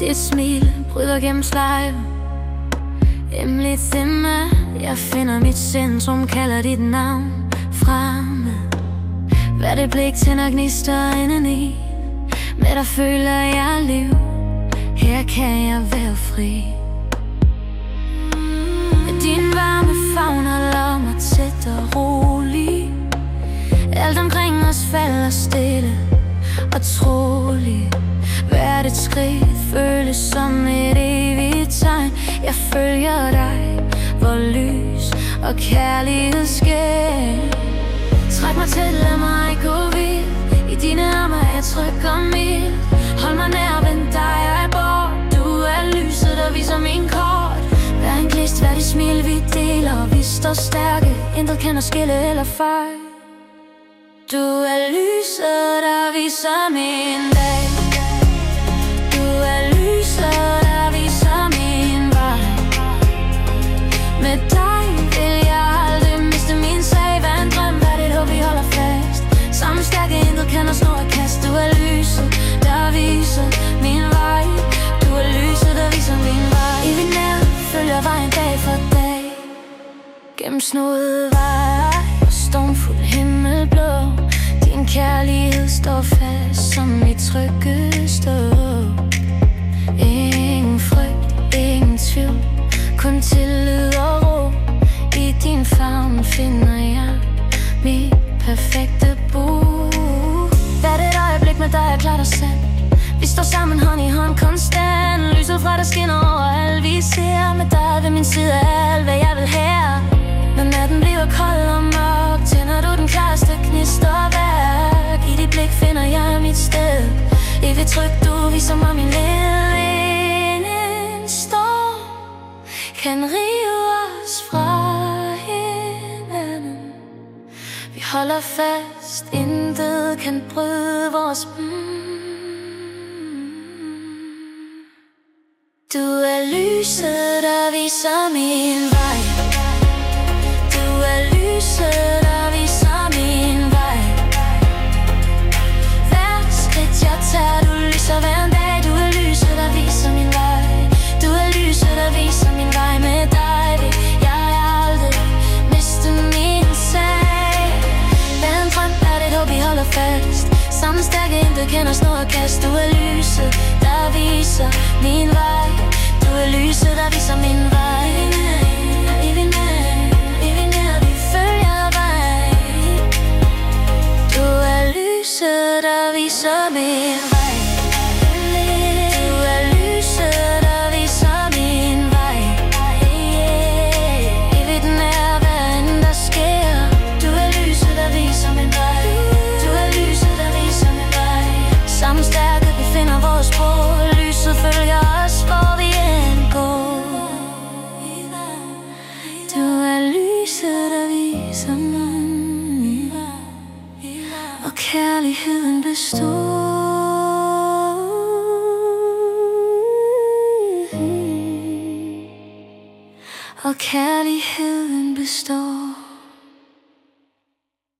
Dit smil bryder gennem sløjfer. Hemmeligt stemme, jeg finder mit centrum, kalder dit navn fremme. Hver det blik tænder gnister indeni. Med dig føler jeg liv. Her kan jeg være fri. Din varme favner lader mig tæt og rolig. Alt omkring os falder stille og troligt. Hvert et skridt føles som et evigt tegn. Jeg følger dig, hvor lys og kærlighed sker. Træk mig til, lad mig gå vild. I dine arme er jeg tryg og mild. Hold mig nær, vend dig og jeg bort. Du er lyset, der viser min kort. Hver en glist, hver det smil vi deler. Vi står stærke, intet kan os skille eller fej. Du er lyset, der viser min dag. Du er lyset, der viser min vej. Med dig vil jeg aldrig miste min sag. Hvad en drøm, hvad det håb vi holder fast. Sammen stærke, intet kan os nå at kaste. Du er lyset, der viser min vej. Du er lyset, der viser min vej. I vil nær følger vejen dag for dag. Gennem snodede veje og stormfuld himmelblå. Din kærlighed står fast som mit trygge stå. Ingen frygt, ingen tvivl, kun tillid og ro. I din favn finder jeg mit perfekte bo. Hvert et øjeblik med dig er klart og sandt. Vi står sammen hånd i hånd konstant. Lyset fra dig skinner overalt. Vi ser med dig ved min side af alt, hvad jeg vil have. Når natten bliver kold og mørk, tænder du den klareste gnist og værk. I dit blik finder jeg mit sted. Evigt tryg, du viser mig min led. En storm kan rive os fra hinanden. Vi holder fast, intet kan bryde vores Du er lyset, der viser min vej. Du er lyset, der viser min vej. Hver skridt jeg tager, du lyser hver en dag. Du er lyset, der viser min vej. Du er lyset, der viser min vej. Med dig vil jeg aldrig miste min sag. Hver en drøm er det håb, vi holder fast. Sammen stærke, intet kan os nå at kaste. Du er lyset, der viser min vej. Du er lyset, der viser min vej. I vil nær, vi følger vej. Du er lyset, der viser min vej. Du er lyset, der viser min vej. I vil nær, hvad end der sker. Du er lyset, der viser min vej. Du er lyset, der viser min vej. Sammen stærke, vi finder vores spor. Lyset følger os, hvor vi end går. Du er lyset, der viser mig, og kærligheden består. Og kærligheden består.